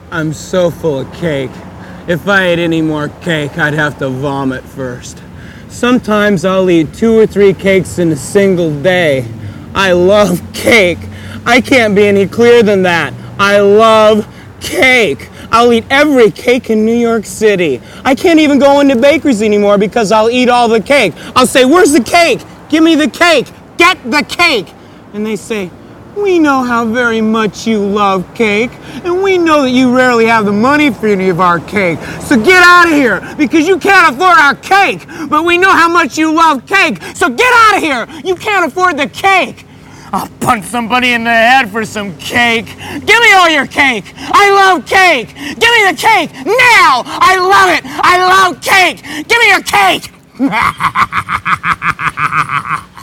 I'm so full of cake. If I ate any more cake, I'd have to vomit first. Sometimes I'll eat 2 or 3 cakes in a single day. I love cake. I can't be any clearer than that. I love cake. I'll eat every cake in New York City. I can't even go into bakeries anymore because I'll eat all the cake. I'll say, "Where's the cake? Give me the cake. Get the cake." And they say, "We know how very much you love cake, and we know that you rarely have the money for any of our cake. So get out of here, because you can't afford our cake. But we know how much you love cake, so get out of here. You can't afford the cake." I'll punch somebody in the head for some cake. "Give me all your cake. I love cake. Give me the cake now. I love it. I love cake. Give me your cake."